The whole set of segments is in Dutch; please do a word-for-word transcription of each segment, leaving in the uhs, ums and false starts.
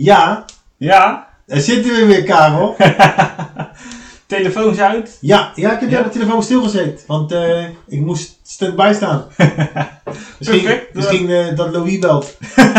Ja. Ja? Daar zitten we weer, Karel. Telefoons uit? Ja, ja ik heb ja. de telefoon stilgezet. Want uh, ik moest stand-by staan. misschien Perfect. misschien uh, dat Louis belt.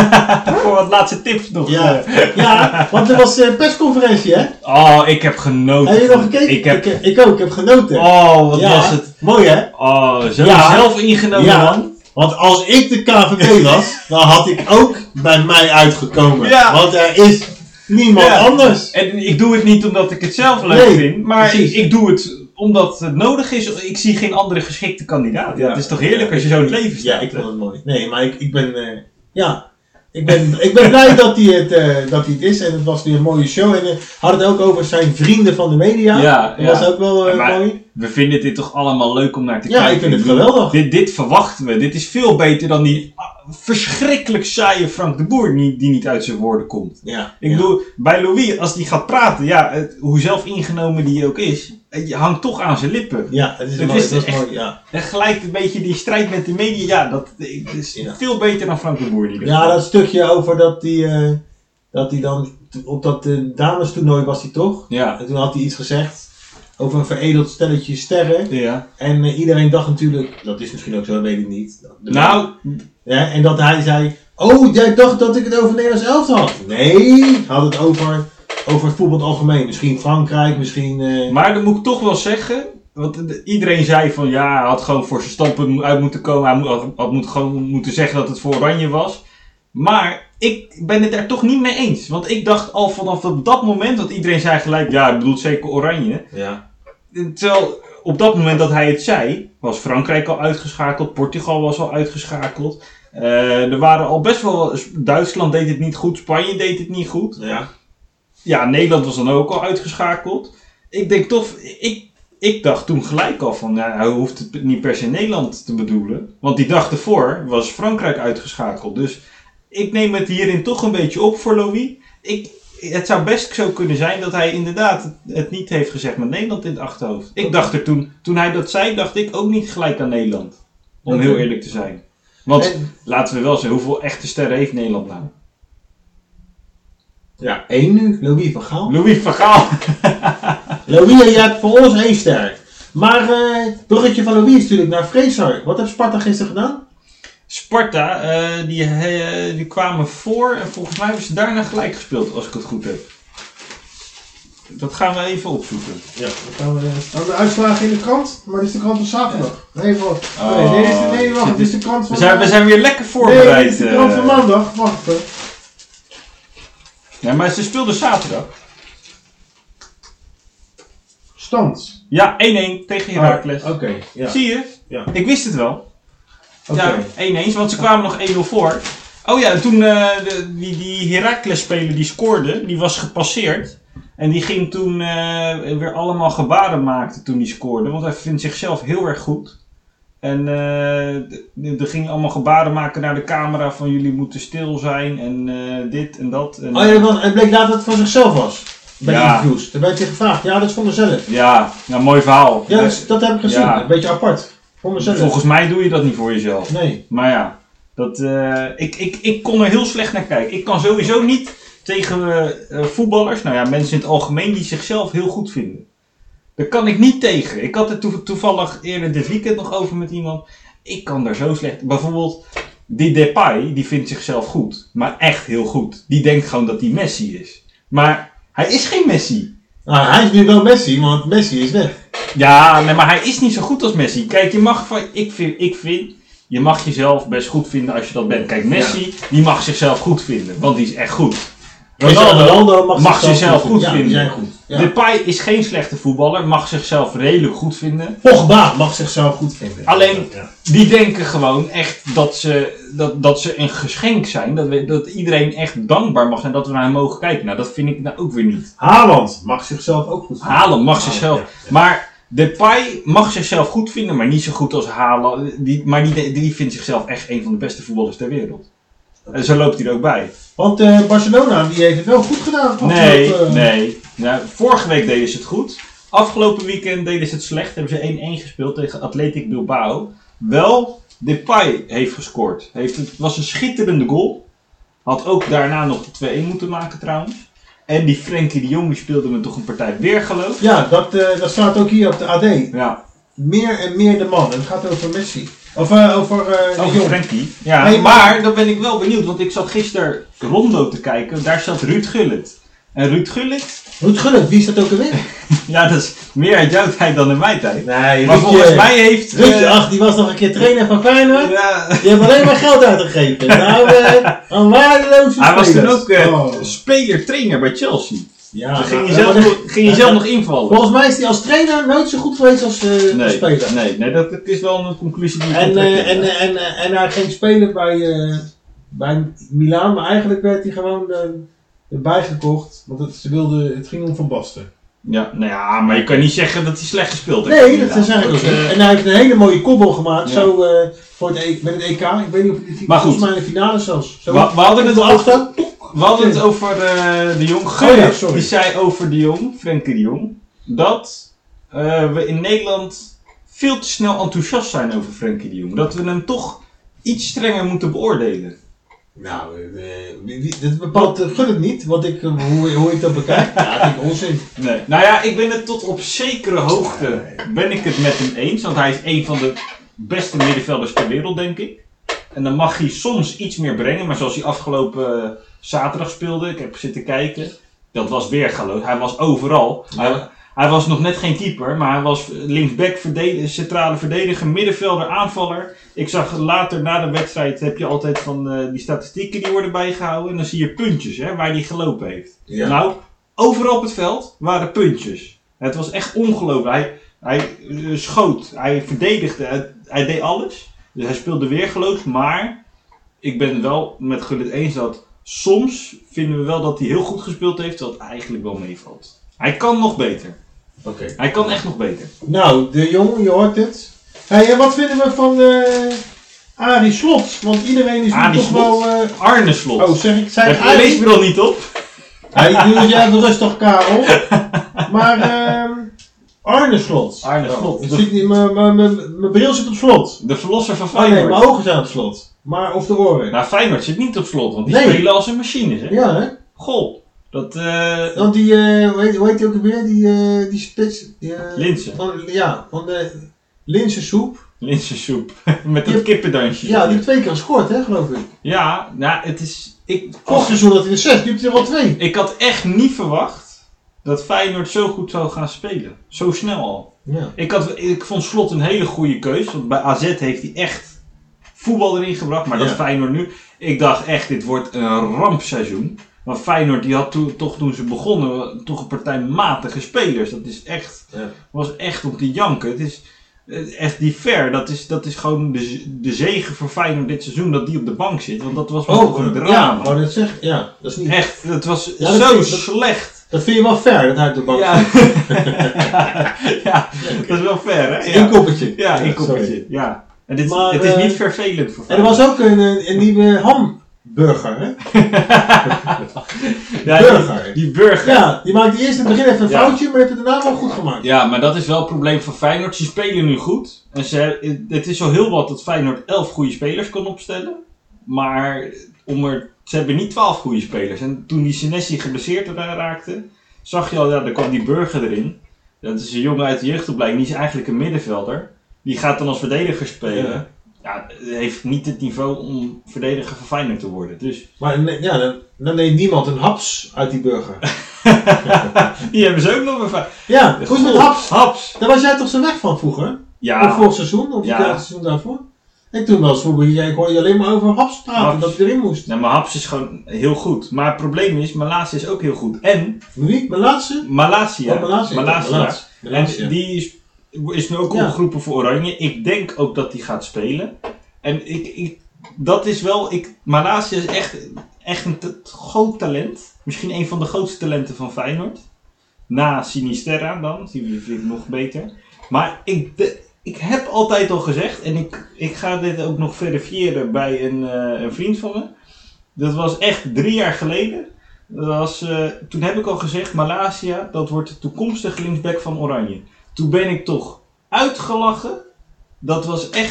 Voor wat laatste tips nog. Ja, ja want er was uh, persconferentie, hè? Oh, ik heb genoten. Heb je nog gekeken? Ik, heb... ik, ik ook, ik heb genoten. Oh, wat ja, was het. Mooi, hè? Oh, zo ja. zelf ingenomen, ja. man. Want als ik de K V B was, dan had ik ook bij mij uitgekomen. Ja. Want er is niemand ja. anders. En ik doe het niet omdat ik het zelf leuk nee, vind, maar ik, ik, ik doe het omdat het nodig is. Ik zie geen andere geschikte kandidaat. Ja, het is toch heerlijk ja. als je zo in het leven staat. Ja, ik vond het mooi. Nee, maar ik, ik ben... Uh, ja... Ik ben, ik ben blij dat hij, het, uh, dat hij het is en het was weer een mooie show. En uh, had het ook over zijn vrienden van de media. Ja, dat ja. was ook wel uh, maar mooi. We vinden dit toch allemaal leuk om naar te ja, kijken. Ja, ik vind het geweldig. Dit, dit verwachten we. Dit is veel beter dan die verschrikkelijk saaie Frank de Boer die, die niet uit zijn woorden komt. Ja, ik ja. bedoel, bij Louis, als die gaat praten, ja, het, hoe zelf ingenomen die ook is, je hangt toch aan zijn lippen. Ja, het is, het mooi, is dat is echt, mooi, ja. En gelijk een beetje die strijd met de media, ja, dat is ja. veel beter dan Frank de Boer. Die ja, dat stukje over dat hij uh, dat hij dan, op dat uh, damestoernooi was hij toch? Ja. En toen had hij iets gezegd over een veredeld stelletje sterren. Ja. En uh, iedereen dacht natuurlijk, dat is misschien ook zo, dat weet ik niet. De nou. Ja, en dat hij zei, oh, jij dacht dat ik het over Nederlands elftal had. Nee, had het over, over het voetbal algemeen. Misschien Frankrijk, misschien... Uh... Maar dan moet ik toch wel zeggen, want iedereen zei van ja, hij had gewoon voor zijn standpunt uit moeten komen. Hij had, had moet gewoon moeten zeggen dat het voor Oranje was. Maar ik ben het er toch niet mee eens. Want ik dacht al vanaf op dat moment, dat iedereen zei gelijk, ja, ik bedoel zeker Oranje. Ja. Terwijl op dat moment dat hij het zei, was Frankrijk al uitgeschakeld, Portugal was al uitgeschakeld. Uh, er waren al best wel, Duitsland deed het niet goed, Spanje deed het niet goed. Ja. Ja, Nederland was dan ook al uitgeschakeld. Ik denk toch, ik, ik dacht toen gelijk al van, nou, hij hoeft het niet per se Nederland te bedoelen. Want die dag ervoor was Frankrijk uitgeschakeld. Dus ik neem het hierin toch een beetje op voor Louis. Ik, het zou best zo kunnen zijn dat hij inderdaad het, het niet heeft gezegd met Nederland in het achterhoofd. Ik dacht er toen, toen hij dat zei, dacht ik ook niet gelijk aan Nederland. Om heel eerlijk te zijn. Want, en, laten we wel zeggen, hoeveel echte sterren heeft Nederland nou? Ja, één nu. Louis van Gaal. Louis van Gaal. Louis, jij hebt voor ons één ster. Maar uh, het bruggetje van Louis is natuurlijk naar Vreeshar. Wat heeft Sparta gisteren gedaan? Sparta, uh, die, uh, die kwamen voor en volgens mij hebben ze daarna gelijk gespeeld, als ik het goed heb. Dat gaan we even opzoeken. Ja, dan gaan we uh, de uitslagen in de krant. Maar dit is de krant van zaterdag. Nee, wacht. Oh, nee, nee, nee, nee, wacht. Het is de krant van... We zijn, we zijn weer lekker voorbereid. Nee, dit is de krant van maandag. Wacht even. Ja, maar ze speelden zaterdag. Stand. Ja, één-één tegen Heracles. Oh, Oké, okay, ja. Zie je? Ja. Ik wist het wel. Okay. Ja, één-één, want ze kwamen nog één nul voor. Oh ja, toen uh, de, die, die Heracles-speler die scoorde, die was gepasseerd. En die ging toen uh, weer allemaal gebaren maken toen hij scoorde. Want hij vindt zichzelf heel erg goed. En uh, er ging allemaal gebaren maken naar de camera van jullie moeten stil zijn en uh, dit en dat. En, oh ja, want het bleek later dat het voor zichzelf was. Bij ja. interviews. Daar werd je gevraagd. Ja, dat is voor mezelf. Ja, nou mooi verhaal. Ja, dat, dat heb ik gezien. Ja. Een beetje apart. Voor mezelf. Volgens mij doe je dat niet voor jezelf. Nee. Maar ja, dat, uh, ik, ik, ik kon er heel slecht naar kijken. Ik kan sowieso niet tegen uh, voetballers, nou ja, mensen in het algemeen die zichzelf heel goed vinden. Daar kan ik niet tegen. Ik had het to- toevallig eerder dit weekend nog over met iemand. Ik kan daar zo slecht... Bijvoorbeeld, die Depay, die vindt zichzelf goed. Maar echt heel goed. Die denkt gewoon dat hij Messi is. Maar hij is geen Messi. Nou, hij is nu wel Messi, want Messi is weg. Ja, nee, maar hij is niet zo goed als Messi. Kijk, je mag van... Ik vind, ik vind... Je mag jezelf best goed vinden als je dat bent. Kijk, Messi, ja. die mag zichzelf goed vinden. Want die is echt goed. Ronaldo, Ronaldo mag, mag zichzelf goed, goed ja, vinden. Goed. Ja. Depay is geen slechte voetballer, mag zichzelf redelijk goed vinden. Pogba mag zichzelf goed vinden. Alleen, ja. die denken gewoon echt dat ze, dat, dat ze een geschenk zijn. Dat, we, dat iedereen echt dankbaar mag zijn dat we naar hem mogen kijken. Nou, dat vind ik nou ook weer niet. Haaland mag zichzelf ook goed vinden. Haaland mag zichzelf. Ja, ja. Maar Depay mag zichzelf goed vinden, maar niet zo goed als Haaland. Die, maar die, die vindt zichzelf echt een van de beste voetballers ter wereld. En zo loopt hij er ook bij. Want uh, Barcelona die heeft het wel goed gedaan. Nee, uh... nee. Nou, vorige week deden ze het goed. Afgelopen weekend deden ze het slecht. Hebben ze één-één gespeeld tegen Athletic Bilbao. Wel, Depay heeft gescoord. Heeft, het was een schitterende goal. Had ook daarna nog de twee-een moeten maken trouwens. En die Frenkie de Jong die speelde me toch een partij weergeloof. Ja, dat, uh, dat staat ook hier op de A D. Ja. Meer en meer de man. Het gaat over Messi. Of uh, over uh, de Over Jong. Frenkie. Ja, Hey, maar, maar- dan ben ik wel benieuwd, want ik zat gisteren Rondo te kijken. Daar zat Ruud Gullit. En Ruud Gullit, Ruud Gullit, wie is dat ook alweer? ja, dat is meer uit jouw tijd dan in mijn tijd. Nee, Maar volgens mij heeft... Ruudje, eh, ach, die was nog een keer trainer van Feyenoord. ja, Die hebben alleen maar geld uitgegeven. Nou, uh, een waardeloze hij was toen spelers. ook eh, Oh. speler-trainer bij Chelsea. Ja, Dan ging nou, je zelf, maar nog- ging je Ja, zelf ja. nog invallen. volgens mij is hij als trainer nooit zo goed geweest als, uh, als Nee, speler. nee, nee, dat is wel een conclusie die ik En, kan trekken. uh, en, uh, en, uh, en hij ging spelen bij, uh, bij Milaan, maar eigenlijk werd hij gewoon uh, erbij gekocht. Want het, ze wilden, het ging om Van Basten. Ja, nou ja, maar je kan niet zeggen dat hij slecht gespeeld heeft. Nee, inderdaad. dat is eigenlijk ook Dat, niet. eh, En hij heeft een hele mooie koppel gemaakt, Ja. zo uh, voor het e- met het E K. Ik weet niet of hij Maar volgens goed. mij in de finale zelfs. Zo We, we hadden het koppel over, achter. we hadden het over uh, de Jong. Oh Gullit, ja, sorry. die zei over de Jong, Frenkie de Jong, dat uh, we in Nederland veel te snel enthousiast zijn over Frenkie de Jong. Dat we hem toch iets strenger moeten beoordelen. Nou, uh, wie, wie, dit bepaalt uh, Gullit niet, wat ik, uh, hoe, hoe ik dat bekijk. Ja, dat vind ik onzin. Nee. Nou ja, ik ben het tot op zekere hoogte ben ik het met hem eens. Want hij is een van de beste middenvelders ter wereld, denk ik. En dan mag hij soms iets meer brengen. Maar zoals hij afgelopen uh, zaterdag speelde, ik heb zitten kijken. Dat was weergaloos. Hij was overal. Ja. Hij, hij was nog net geen keeper, maar hij was linksback, verdediger, centrale verdediger, middenvelder, aanvaller. Ik zag later na de wedstrijd, heb je altijd van uh, die statistieken die worden bijgehouden. En dan zie je puntjes, hè, waar hij gelopen heeft. Ja. Nou, overal op het veld waren puntjes. Het was echt ongelooflijk. Hij, hij uh, schoot, hij verdedigde, hij, hij deed alles. Dus hij speelde weergeloos, maar ik ben het wel met Gullit eens dat soms vinden we wel dat hij heel goed gespeeld heeft, terwijl het eigenlijk wel meevalt. Hij kan nog beter. Oké. Hij kan echt nog beter. Nou, de jongen, je hoort het. Hey, en wat vinden we van uh, Arie Slot? Want iedereen is nu Arie toch Slot? wel... Uh, Arne Slot. oh, zeg ik, zei Heb ik je je Arie? leesbril niet op? Hey, doe jij even rustig, Karel. Maar, uh, Arne Slot. Arne Slot. Oh, ik zit niet- Mijn mijn- mijn- mijn bril zit op slot. De verlosser van Oh nee, Feyenoord. mijn ogen zijn op slot. Maar, of de oren. Nou, Feyenoord zit niet op slot, want die Nee. spelen als een machines, hè? Ja, hè? Goh, dat... eh Want die, uh, hoe, heet, hoe heet die ook weer? Die, uh, die spits. Die, uh, Linzen. Van, ja, van de linzensoep. Linzensoep. Met dat Die- kippendansje. Ja, die heeft twee keer gescoord, hè, geloof ik. Ja, nou, het is... Ik, Vorig seizoen had hij er zes, nu heeft hij er al twee. ik had echt niet verwacht dat Feyenoord zo goed zou gaan spelen. Zo snel al. Ja. Ik, had, ik vond Slot een hele goede keus. Want bij A Z heeft hij echt voetbal erin gebracht. Maar dat Ja. is Feyenoord nu. Ik dacht echt, dit wordt een rampseizoen. Want Feyenoord die had toen, toch toen ze begonnen toch een partij matige spelers. Dat is echt, Ja. was echt om te janken. Het is eh, echt die ver. Dat is, dat is gewoon de, de zegen voor Feyenoord dit seizoen dat die op de bank zit. Want dat was wel toch een Oh, ja, drama. wou dat zeggen? Ja, dat is niet... Echt, het was Ja, dat zo vind ik- dat- slecht. Dat vind je wel fair, dat hij op de bank Ja. zit. Ja, dat is wel ver hè? Eén koppertje. Ja, één sorry. koppertje. Ja. En dit, Maar, het is eh, niet vervelend voor En er was ook een, een, een nieuwe hamburger, hè? ja, burger. Die, die burger. Ja, die maakt eerst in het begin even een Ja. foutje, maar heeft het daarna wel goed gemaakt. Ja, maar dat is wel het probleem van Feyenoord. Ze spelen nu goed. En ze, het is al heel wat dat Feyenoord elf goede spelers kan opstellen. Maar om er, ze hebben niet twaalf goede spelers. En toen die Senesi geblesseerd raakte, zag je al, ja, daar kwam die burger erin. Dat is een jongen uit de jeugdopleiding, die is eigenlijk een middenvelder. Die gaat dan als verdediger spelen. Ja. Ja, heeft niet het niveau om verdediger van Feyenoord te worden. Dus Maar ne- ja, dan, dan neemt niemand een haps uit die burger. die hebben ze ook nog een Ja, hoe is het met haps? Haps. Daar was jij toch zo weg van vroeger? Of Ja, vorig seizoen, of Ja. ja. het seizoen daarvoor? Ik toen wel eens vroeger, jij- ik hoorde je alleen maar over haps praten, Haps. dat hij erin moest. nou, maar Haps is gewoon heel goed. Maar het probleem is, Malasia is ook heel goed. En Wie? Mijn laatste? Malasia. Oh, Malasia. Malasia. Malasia. Malasia. En die is, is nu ook Ja. opgeroepen voor Oranje. Ik denk ook dat die gaat spelen. En ik, ik, dat is wel... Ik, Malasia is echt, echt een t- groot talent. Misschien een van de grootste talenten van Feyenoord. Na Sinisterra dan. Die vind ik nog beter. Maar ik, de, ik heb altijd al gezegd... En ik, ik ga dit ook nog verifiëren bij een, uh, een vriend van me. Dat was echt drie jaar geleden. Dat was, uh, toen heb ik al gezegd... Malasia, dat wordt de toekomstige linksback van Oranje. Toen ben ik toch uitgelachen. Dat was echt...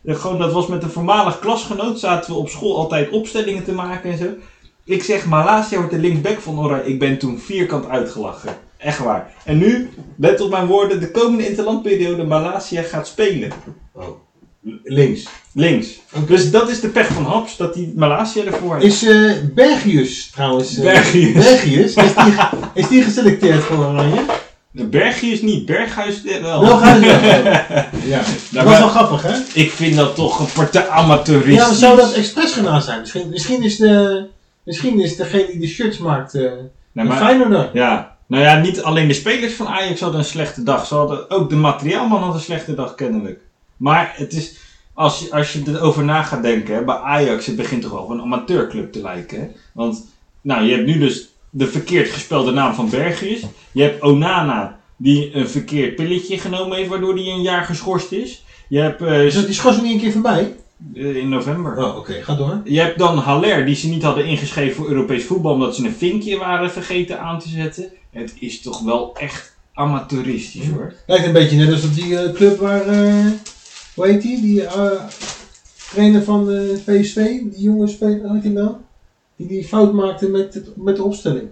Gewoon, dat was met een voormalig klasgenoot. Zaten we op school altijd opstellingen te maken en zo. Ik zeg, Malasia wordt de linksback van Oranje. Ik ben toen vierkant uitgelachen. Echt waar. En nu, let op mijn woorden, de komende interlandperiode Malasia gaat spelen. Oh. Links. Links. Okay. Dus dat is de pech van Haps, dat die Malasia ervoor heeft. Is uh, Bergius trouwens... Uh, Bergius. Bergius, is die, is die geselecteerd voor Oranje? De Bergius niet, Berghuis wel. Berghuis wel. Ja. Dat was wel grappig, hè? Ik vind dat toch een partij amateuristisch. Ja, maar zou dat expres gedaan zijn? Misschien, misschien, is, de, misschien is degene die de shirts maakt uh, nee, maar, Feyenoorder. Ja, nou ja, niet alleen de spelers van Ajax hadden een slechte dag. Ze hadden, ook de materiaalman had een slechte dag kennelijk. Maar het is, als je, als je erover na gaat denken, hè, bij Ajax, het begint toch wel op een amateurclub te lijken. Hè? Want, nou, je hebt nu dus de verkeerd gespelde naam van Bergius. Je hebt Onana, die een verkeerd pilletje genomen heeft, waardoor hij een jaar geschorst is. Je hebt... Uh, is dat die schorsing niet een keer voorbij? Uh, in november. Oh, oké. Okay. Ga door. Je hebt dan Haller, die ze niet hadden ingeschreven voor Europees voetbal, omdat ze een vinkje waren vergeten aan te zetten. Het is toch wel echt amateuristisch, hoor. Lijkt een beetje net als op die uh, club waar... Uh, hoe heet die? Die uh, trainer van uh, P S V, die jonge speler, hoe heet die nou? Die die fout maakte met, het, met de opstelling.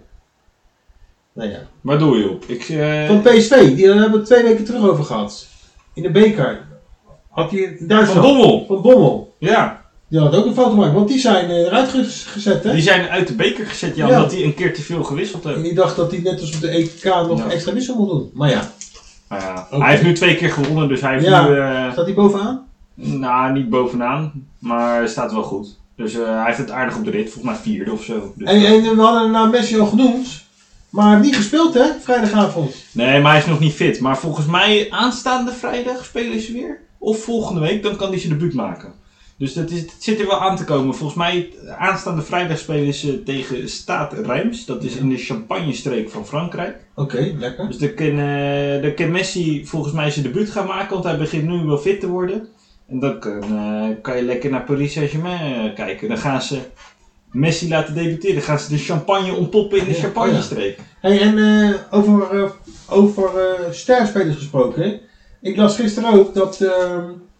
Nou ja. Waar doe je op? Ik, uh... Van P S V, die hebben we twee weken terug over gehad. In de beker. Had hij in Duitsland. Van Bommel. Van Bommel. Ja. Die had ook een fout gemaakt, want die zijn uh, eruit gezet, hè? Die zijn uit de beker gezet, ja, ja. Omdat hij een keer te veel gewisseld heeft. En die dacht dat hij net als op de E K nog ja. extra wissel moet doen. Maar ja. Nou ja. Okay. Hij heeft nu twee keer gewonnen, dus hij heeft ja. nu... Uh... Staat hij bovenaan? Nou, niet bovenaan, maar staat wel goed. Dus uh, hij heeft het aardig op de rit, volgens mij vierde of zo. Dus en, en we hadden nou Messi al genoemd, maar niet gespeeld, hè, vrijdagavond. Nee, maar hij is nog niet fit. Maar volgens mij aanstaande vrijdag spelen ze weer. Of volgende week, dan kan hij zijn debuut maken. Dus dat is, het zit er wel aan te komen. Volgens mij aanstaande vrijdag spelen ze tegen Stade Reims. Dat is in de Champagne-streek van Frankrijk. Oké, okay, lekker. Dus daar kan, uh, daar kan Messi volgens mij zijn debuut gaan maken, want hij begint nu wel fit te worden. En dan kan, uh, kan je lekker naar Paris Saint-Germain uh, kijken. Dan gaan ze Messi laten debuteren. Dan gaan ze de champagne ontpoppen in de ja, Champagne-streek. Oh ja. Hey, en uh, over, uh, over uh, sterspelers gesproken. Hè? Ik las gisteren ook dat uh,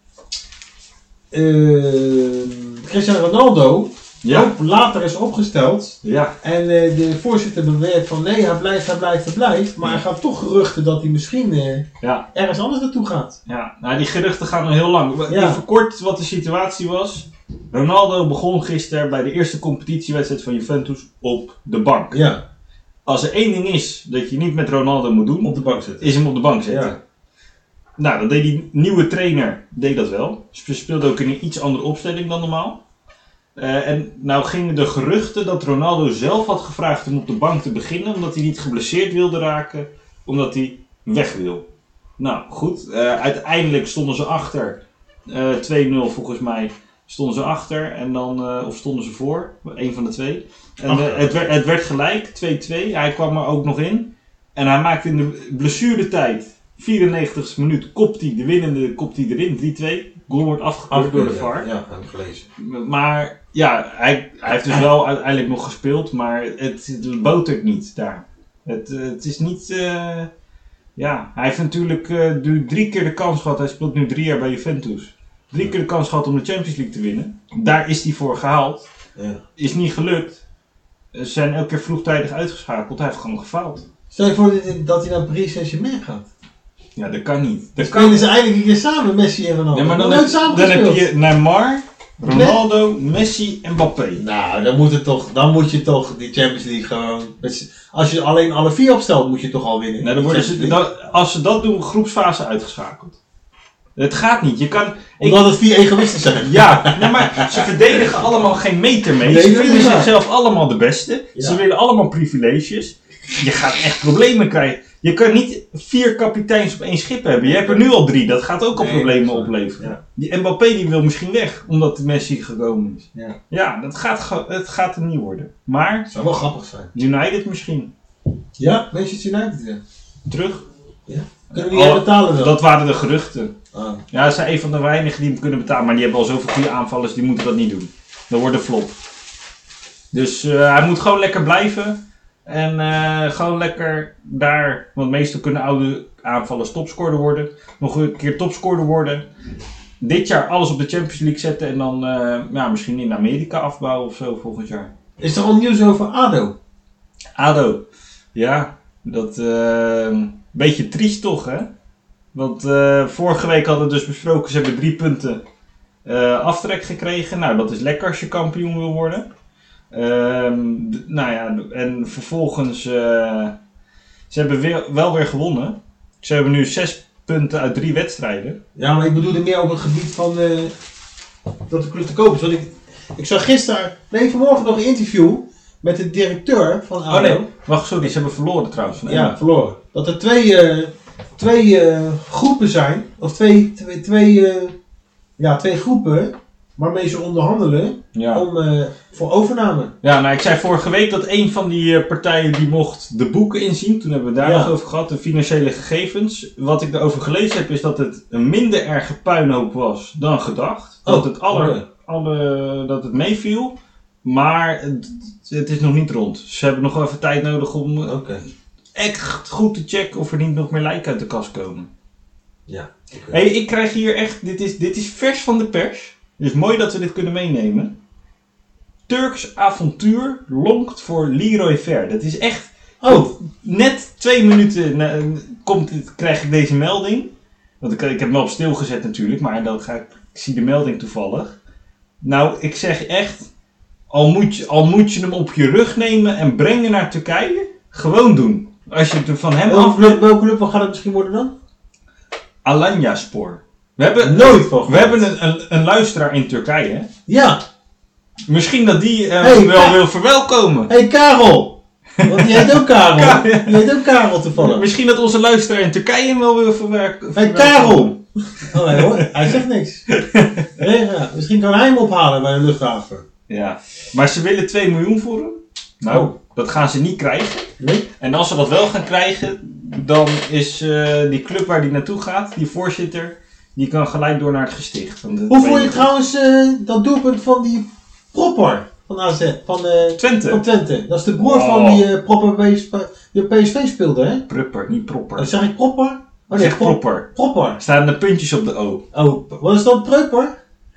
uh, Cristiano Ronaldo ja. ook later is opgesteld. Ja. En uh, de voorzitter beweert van nee, hij blijft, hij blijft, hij blijft. Maar ja. er gaan toch geruchten dat hij misschien uh, ja. ergens anders naartoe gaat. Ja, nou die geruchten gaan al heel lang. Ja. Even kort wat de situatie was. Ronaldo begon gisteren bij de eerste competitiewedstrijd van Juventus op de bank. Ja. Als er één ding is dat je niet met Ronaldo moet doen, op de bank zetten. is hem op de bank zetten. Ja. Nou, dan deed die nieuwe trainer deed dat wel. Ze speelde ook in een iets andere opstelling dan normaal. Uh, en nou gingen de geruchten dat Ronaldo zelf had gevraagd om op de bank te beginnen, omdat hij niet geblesseerd wilde raken, omdat hij weg wil. Nou goed, uh, uiteindelijk stonden ze achter, uh, twee nul volgens mij, stonden ze achter en dan, uh, of stonden ze voor, een van de twee. En uh, het, werd, het werd gelijk, twee twee, hij kwam er ook nog in. En hij maakte in de blessuretijd, vierennegentigste minuut, kopt hij de winnende, kopt hij erin, drie twee. Goal wordt afgekeurd door de V A R. Ja, ja, heb ik gelezen. Maar ja, hij, hij heeft dus wel uiteindelijk nog gespeeld, maar het, het botert niet daar. Het, het is niet... Uh, ja, hij heeft natuurlijk uh, drie keer de kans gehad, hij speelt nu drie jaar bij Juventus. Drie keer de kans gehad om de Champions League te winnen. Daar is hij voor gehaald. Ja. Is niet gelukt. Ze zijn elke keer vroegtijdig uitgeschakeld, hij heeft gewoon gefaald. Stel je voor dat hij naar Paris Saint-Germain gaat. Ja, dat kan niet. Dat spelen kan... ze eigenlijk een keer samen, Messi en Ronaldo. Ja, maar dan, dan, heb, dan heb je Neymar, Ronaldo, nee. Messi en Mbappé. Nou, dan moet, het toch, dan moet je toch die Champions League gewoon... Als je alleen alle vier opstelt, moet je toch al winnen. Nou, dan worden ze, dat, als ze dat doen, groepsfase uitgeschakeld. Het gaat niet. Je kan, Omdat ik, het vier egoïsten zijn. Ja, nee, maar ze verdedigen allemaal geen meter mee. Nee, ze vinden zichzelf allemaal de beste. Ja. Ze willen allemaal privileges. Je gaat echt problemen krijgen. Je kan niet vier kapiteins op één schip hebben. Je hebt er nu al drie. Dat gaat ook al nee, problemen opleveren. Ja. Die Mbappé die wil misschien weg, omdat de Messi gekomen is. Ja, ja dat gaat, het gaat er niet worden. Maar... Het zou wel grappig zijn. United misschien. Ja, Manchester United weer. Terug. Ja. Kunnen die oh, betalen wel? Dat waren de geruchten. Ah. Ja, ze zijn een van de weinigen die hem kunnen betalen. Maar die hebben al zoveel goede aanvallers, die moeten dat niet doen. Dat wordt een flop. Dus uh, hij moet gewoon lekker blijven. En uh, gewoon lekker daar, want meestal kunnen oude aanvallers topscorer worden. Nog een keer topscorer worden. dit jaar alles op de Champions League zetten en dan uh, ja, misschien in Amerika afbouwen of zo volgend jaar. Is er al nieuws over ADO? ADO, ja, dat uh, een beetje triest toch, hè? Want uh, vorige week hadden we dus besproken, ze hebben drie punten uh, aftrek gekregen. Nou, dat is lekker als je kampioen wil worden. Uh, d- nou ja, en vervolgens, uh, ze hebben weer, wel weer gewonnen. Ze hebben nu zes punten uit drie wedstrijden. Ja, maar ik bedoelde meer op het gebied van uh, dat de club te koop is. Want ik, ik zag gisteren, nee vanmorgen nog een interview met de directeur van ADO. Oh nee, wacht, sorry, ze hebben verloren trouwens. Van Ja, verloren. Dat er twee, uh, twee uh, groepen zijn, of twee, twee, twee, uh, ja, twee groepen waarmee ze onderhandelen Ja. om, uh, voor overname. Ja, nou ik zei vorige week dat een van die uh, partijen die mocht de boeken inzien. Toen hebben we daar Ja. nog over gehad, de financiële gegevens. Wat ik erover gelezen heb is dat het een minder erge puinhoop was dan gedacht. Oh, dat, het alle, oké. alle, dat het meeviel, maar het, het is nog niet rond. Ze hebben nog wel even tijd nodig om uh, Oké. echt goed te checken of er niet nog meer lijken uit de kast komen. Ja. oké. Hey, ik krijg hier echt, dit is, dit is vers van de pers. Het is mooi dat we dit kunnen meenemen. Turks avontuur lonkt voor Leroy Ver. Dat is echt, Oh, net twee minuten na, komt dit, krijg ik deze melding. Want ik, ik heb hem wel op stil gezet natuurlijk, maar dan ga ik, ik zie de melding toevallig. Nou, ik zeg echt, al moet, je, al moet je hem op je rug nemen en brengen naar Turkije, gewoon doen. Als je het van hem welke af... club, welke club gaat het misschien worden dan? Alanyaspor. We hebben, Nooit van we hebben een, een, een luisteraar in Turkije, hè? Ja. Misschien dat die uh, Hey, wel Ka- wil verwelkomen. Hé hey, Karel! Want die heet ook Karel. Ka- Die heet ook Karel toevallig. Misschien dat onze luisteraar in Turkije hem wel wil verwerken. Hé hey, Karel! Oh nee hoor, hij zegt niks. Nee, ja. Misschien kan hij hem ophalen bij de luchthaven. Ja, maar ze willen twee miljoen voor hem. Nou, Oh. dat gaan ze niet krijgen. Nee? En als ze dat wel gaan krijgen, dan is uh, die club waar die naartoe gaat, die voorzitter, die kan gelijk door naar het gesticht. Want dat Hoe weet vond je je- trouwens uh, dat doelpunt van die Propper van A Z, van, uh, Twente. van Twente? Dat is de broer Oh. van die uh, Propper bij P- die op P S V speelde, hè? Prupper, niet propper. Oh, zeg ik Propper? Oh nee, Zeg Prop- propper. Propper. Er staan de puntjes op de O. Oh, wat is dan Preuper?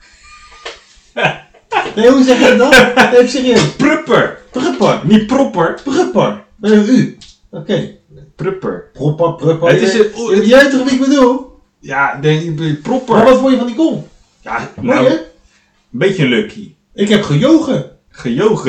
Nee, hoe zeg je dat? Nee, serieus. Prupper, Prupper. niet propper. Prupper. Met een U. Oké. Okay. Prupper. Propper, Prupper. Het is Je- een- je- Jij weet toch wie ik bedoel? Ja, de, de propper. Maar wat vond je van die goal? Ja, Mooi nou, hè? een beetje lucky. Ik heb gejogen. Gejogen.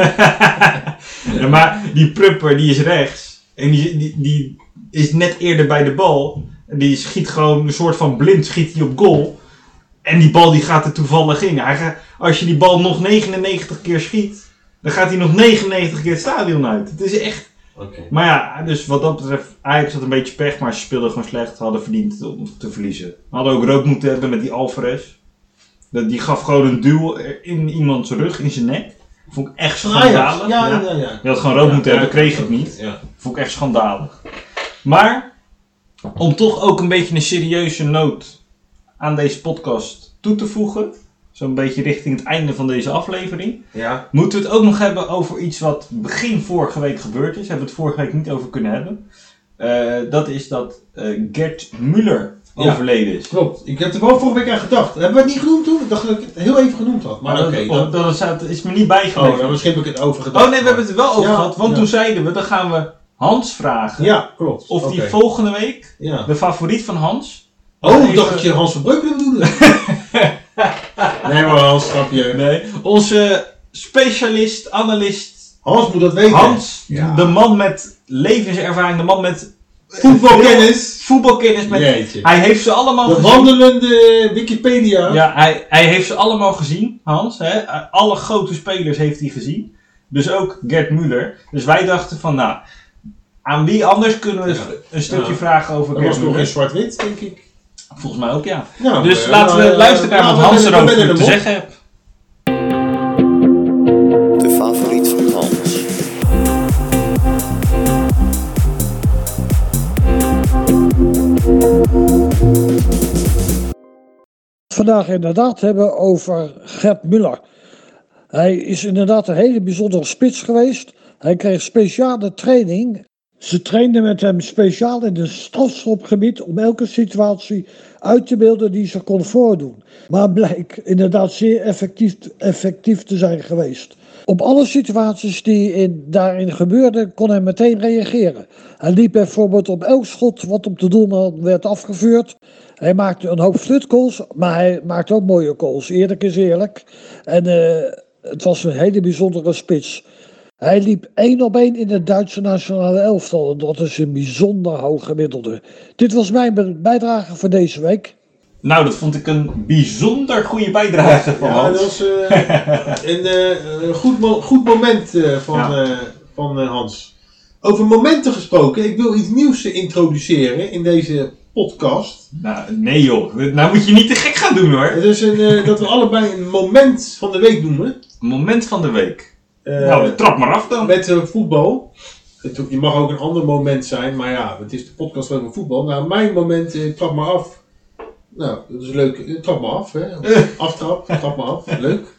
Ja, maar die prupper die is rechts. En die, die, die is net eerder bij de bal. En die schiet gewoon een soort van blind schiet hij op goal. En die bal die gaat er toevallig in. Hij gaat, als je die bal nog negenennegentig keer schiet, dan gaat hij nog negenennegentig keer het stadion uit. Het is echt... Oké. Okay. Maar ja, dus wat dat betreft, Ajax had een beetje pech, maar ze speelden gewoon slecht. Hadden verdiend om te verliezen. We hadden ook rood moeten hebben met die Alvarez. Dat- Die gaf gewoon een duw in iemands rug, in zijn nek. Vond ik echt schandalig. Ja, Ja. ja, ja. ja. Je had gewoon rood Ja, moeten ja, hebben, kreeg ja, het niet. Ja. Vond ik echt schandalig. Maar, om toch ook een beetje een serieuze noot aan deze podcast toe te voegen. Zo'n beetje richting het einde van deze aflevering. Ja. Moeten we het ook nog hebben over iets wat begin vorige week gebeurd is. Hebben we het vorige week niet over kunnen hebben. Uh, dat is dat uh, Gerd Müller Ja. overleden is. Klopt. Ik heb er wel vorige week aan gedacht. Hebben we het niet genoemd toen? Ik dacht dat ik het heel even genoemd had. Maar Maar oké. dat, dan- dat, dat, staat- is me niet bijgebleven. Oh, dan misschien heb ik het over gedacht. Oh nee, we hebben het er wel over Ja, gehad. Want ja. toen zeiden we, dan gaan we Hans vragen. Ja, klopt. Of die Oké. volgende week, Ja. de favoriet van Hans. Oh, ik Even- dacht dat je Hans van Breukelen bedoelde. Nee maar Hans, grapje. Nee, onze specialist, analist Hans moet dat weten. Hans. Ja. De man met levenservaring, de man met Voetbalkennis. voetbalkennis. Met, Jeetje. hij heeft ze allemaal De gezien. wandelende Wikipedia. Ja, hij, hij heeft ze allemaal gezien, Hans. Hè? Alle grote spelers heeft hij gezien. Dus ook Gerd Müller. Dus wij dachten van, nou, aan wie anders kunnen we Ja. een stukje Ja. vragen over Dat Gerd was nog in Müller? zwart-wit, denk ik. Volgens mij ook, ja. Nou, Dus eh, laten we nou, luisteren naar nou, wat we Hans bellen- we erover bellen te hem op. zeggen heeft. De favoriet van Hans. Vandaag inderdaad hebben over Gerd Müller. Hij is inderdaad een hele bijzondere spits geweest. Hij kreeg speciale training Ze trainden met hem speciaal in een strafschopgebied om elke situatie uit te beelden die ze kon voordoen. Maar bleek inderdaad zeer effectief, effectief te zijn geweest. Op alle situaties die in, daarin gebeurden kon hij meteen reageren. Hij liep bijvoorbeeld op elk schot wat op de doelman werd afgevuurd. Hij maakte een hoop flutgoals, maar hij maakte ook mooie goals. Eerlijk is eerlijk. En uh, het was een hele bijzondere spits. Hij liep één op één in het Duitse nationale elftal. En dat is een bijzonder hoog gemiddelde. Dit was mijn bijdrage voor deze week. Nou, dat vond ik een bijzonder goede bijdrage van ja, Hans. dat was uh, een uh, goed, mo- goed moment uh, van, ja. uh, van uh, Hans. Over momenten gesproken, ik wil iets nieuws introduceren in deze podcast. Nou, nee joh, nou moet je niet te gek gaan doen hoor. Het is een, uh, dat we allebei een moment van de week noemen. Een moment van de week. Uh, nou, trap maar af dan. Met uh, voetbal. Je mag ook een ander moment zijn, maar ja, het is de podcast over voetbal. Nou, mijn moment, uh, trap maar af. Nou, dat is leuk. Trap maar af, hè. Aftrap, trap maar af. Leuk.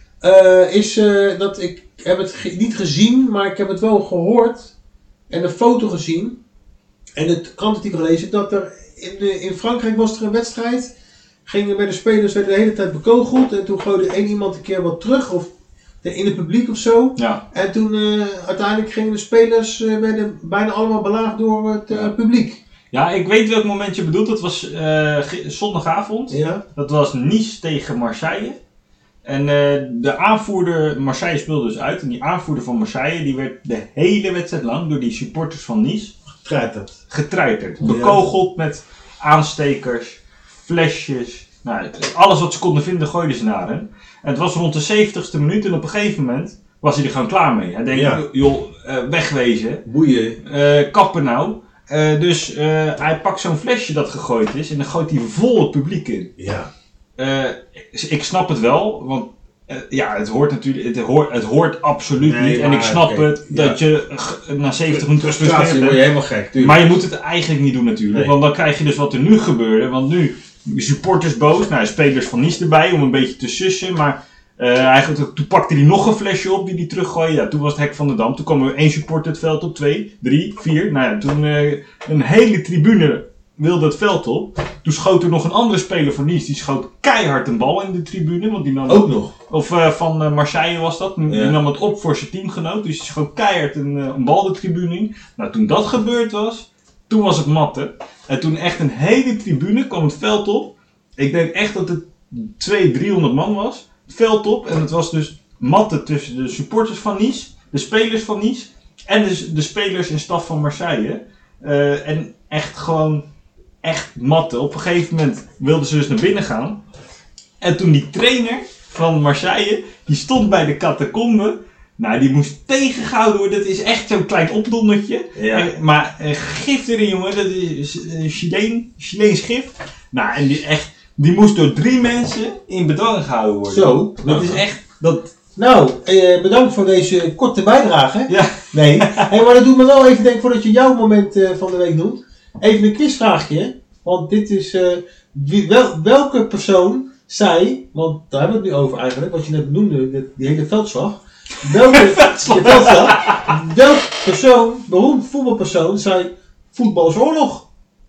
Uh, is uh, dat ik heb het ge- niet gezien, maar ik heb het wel gehoord. En een foto gezien. En het krantenartikel gelezen. Dat er in, de, in Frankrijk was er een wedstrijd. Gingen bij de spelers werden de hele tijd bekogeld. En toen gooide één iemand een keer wat terug. Of in het publiek of zo. Ja. En toen uh, uiteindelijk gingen de spelers uh, werden bijna allemaal belaagd door het uh, ja. publiek. Ja, ik weet welk moment je bedoelt. Dat was uh, zondagavond. Ja. Dat was Nice tegen Marseille. En uh, de aanvoerder, Marseille speelde dus uit. En die aanvoerder van Marseille, die werd de hele wedstrijd lang door die supporters van Nice Getreiterd. Getreiterd. Bekogeld ja. met aanstekers, flesjes. Nou, alles wat ze konden vinden gooiden ze naar hem. En het was rond de zeventigste minuut en op een gegeven moment was hij er gewoon klaar mee. Hij denkt, ja. joh, uh, wegwezen. Boeien. Uh, kappen nou. Uh, dus uh, hij pakt zo'n flesje dat gegooid is en dan gooit hij vol het publiek in. Ja. Uh, ik snap het wel, want uh, ja, het hoort natuurlijk, het hoort, het hoort absoluut nee, niet. En ik snap okay. het dat ja. je uh, na zeventig minuten frustratie word je helemaal gek. Tuurlijk. Maar je moet het eigenlijk niet doen natuurlijk, nee. want dan krijg je dus wat er nu gebeurde. Want nu, de supporters boos, nou, spelers van Nice erbij om een beetje te sussen, maar uh, eigenlijk, toen pakte hij nog een flesje op die hij teruggooide. Ja, toen was het hek van de dam. Toen kwam er één supporter het veld op, twee, drie, vier. Nou ja, toen uh, een hele tribune wilde het veld op. Toen schoot er nog een andere speler van Nice. Die schoot keihard een bal in de tribune. Want die nam ook nog? Of uh, van uh, Marseille was dat. Die ja. nam het op voor zijn teamgenoot. Dus die schoot keihard een, uh, een bal de tribune in. Nou, toen dat gebeurd was, toen was het matten. En toen echt een hele tribune kwam het veld op. Ik denk echt dat het tweehonderd, driehonderd man was. Het veld op. En het was dus matten tussen de supporters van Nice, de spelers van Nice en de, de spelers en staf van Marseille. Uh, en echt gewoon, echt matten. Op een gegeven moment wilden ze dus naar binnen gaan. En toen die trainer van Marseille, die stond bij de catacombe. Nou, die moest tegengehouden worden. Dat is echt zo'n klein opdondertje. Ja. En, maar uh, gif erin, jongen. Dat is uh, Chileen, Chileens gif. Nou, en die echt... Die moest door drie mensen in bedwang gehouden worden. Zo. Dat is echt... Dat... Nou, eh, bedankt voor deze korte bijdrage. Ja. Nee. Hey, maar dat doet me wel even denken, voordat je jouw moment uh, van de week noemt. Even een quizvraagje. Want dit is... Uh, wie, wel, welke persoon zei... Want daar hebben we het nu over eigenlijk. Wat je net noemde. Die, die hele veldslag. Welke veldslag. veldslag welke persoon, beroemd voetbalpersoon, zei... Voetbal is oorlog.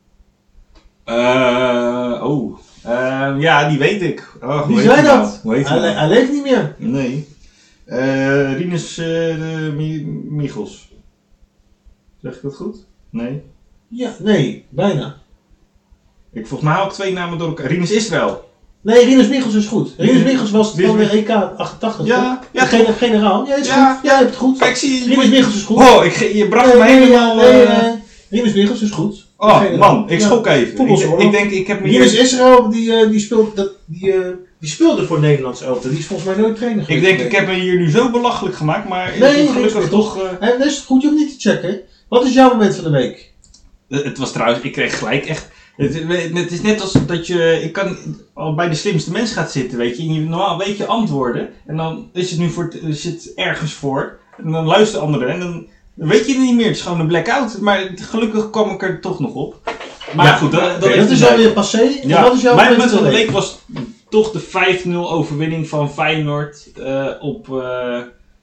Uh, oh... Uh, ja, die weet ik. Oh, wie zei dat? Nou? Hoe heet hij, hij, hij leeft niet meer. Nee. Uh, Rinus uh, de Mi- Michels. Zeg ik dat goed? Nee. Ja, nee, bijna. Ik volgens mij haal ik twee namen door elkaar. Rinus Israël. Nee, Rinus Michels is goed. Rinus Michels was van de E K achtentachtig. Ja, ja. De generaal. Ja, is ja, goed. Ja, je hebt het goed. Kijk, zie je. Rinus Michels is goed. Oh, ik, je bracht me helemaal... Nee, nee, nee, Rinus Michels is goed. Oh man, ik schok ja, even. Ik, ik denk, ik heb Rinus Israël, die, uh, die, speelde, dat, die, uh, die speelde voor Nederlands elftal. Die is volgens mij nooit trainer geweest. Ik denk, ik heb me hier nu zo belachelijk gemaakt, maar nee, gelukkig toch... Uh... Hey, dat is goed, je hoeft niet te checken. Wat is jouw moment van de week? Het was trouwens, ik kreeg gelijk echt... Het, het is net als dat je... Ik kan al bij de slimste mens gaat zitten, weet je. En je normaal weet je antwoorden. En dan is het nu voor... Er zit ergens voor. En dan luisteren anderen en dan... Dan weet je het niet meer, het is gewoon een blackout. Maar gelukkig kwam ik er toch nog op. Maar ja, goed, dat, dat, okay, dat is alweer passé. Ja, wat is jouw mijn moment van de week was toch de vijf nul overwinning van Feyenoord uh, op, uh,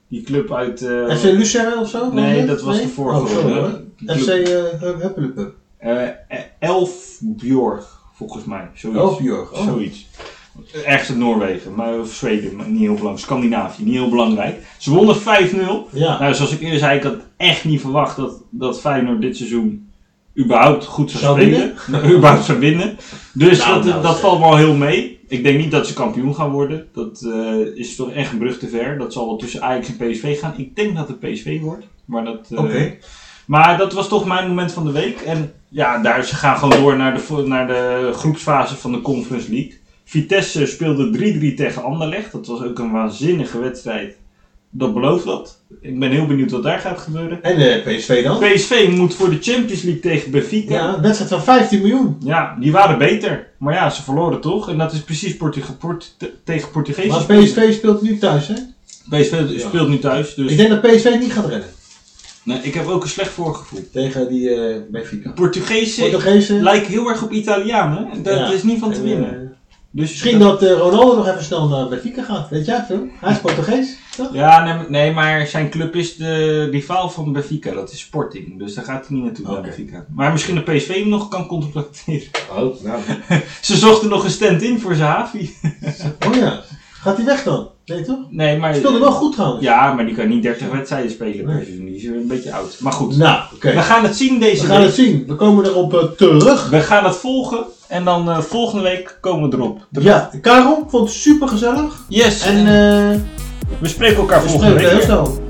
Die club uit... Uh, F C Lucerne of zo? Nee, dat was nee? de vorige. Oh, sorry, F C uh, Huppelepup. Uh, Elfbjorg, volgens mij. Zoiets. Elfbjorg, oh. Zoiets. Ergens in Noorwegen, maar, of Zweden, maar niet heel belangrijk. Scandinavië, niet heel belangrijk. Ze wonnen vijf nul. Ja. Nou, zoals ik eerder zei, ik had echt niet verwacht dat, dat Feyenoord dit seizoen überhaupt goed zou, zou spelen. Nou, überhaupt zou winnen. Dus nou, dat, nou, dat valt wel heel mee. Ik denk niet dat ze kampioen gaan worden. Dat uh, is toch echt een brug te ver. Dat zal wel tussen Ajax en P S V gaan. Ik denk dat het P S V wordt. Maar dat... Uh, Oké. Okay. Maar dat was toch mijn moment van de week. En ja, daar, ze gaan gewoon door naar de, naar de groepsfase van de Conference League. Vitesse speelde drie drie tegen Anderlecht. Dat was ook een waanzinnige wedstrijd. Dat belooft wat. Ik ben heel benieuwd wat daar gaat gebeuren. En uh, P S V dan? P S V moet voor de Champions League tegen Benfica. Ja, een wedstrijd van vijftien miljoen. Ja, die waren beter. Maar ja, ze verloren toch. En dat is precies Portuge- Port- te- tegen Portugese. Maar P S V speelt nu thuis, hè? P S V ja. speelt nu thuis. Dus... Ik denk dat P S V niet gaat redden. Nee, ik heb ook een slecht voorgevoel. Tegen die uh, Benfica. Portugezen Portugese lijken heel erg op Italianen. Dat ja. is niet van te en, winnen. Uh, Dus misschien dat, dat uh, Ronaldo nog even snel naar Benfica gaat. Weet jij veel? Hij is Portugees, toch? Ja, nee, nee, maar zijn club is de rivaal van Benfica. Dat is Sporting. Dus daar gaat hij niet naartoe, naar okay. Benfica. Maar misschien de P S V hem nog kan contracteren. Oh, nou. Ze zochten nog een stand-in voor Zahavi. Oh ja. Gaat hij weg dan? Nee, toch? Nee, maar... Hij speelde wel goed trouwens. Ja, maar die kan niet dertig wedstrijden spelen per seizoen. Die is een beetje oud. Maar goed. Nou, oké. Okay. We gaan het zien deze week. We gaan week. het zien. We komen erop uh, terug. We gaan het volgen. En dan uh, volgende week komen we erop. Terug. Ja, Karel, vond het super gezellig. Yes. En uh, we spreken elkaar we volgende spreken week. heel snel.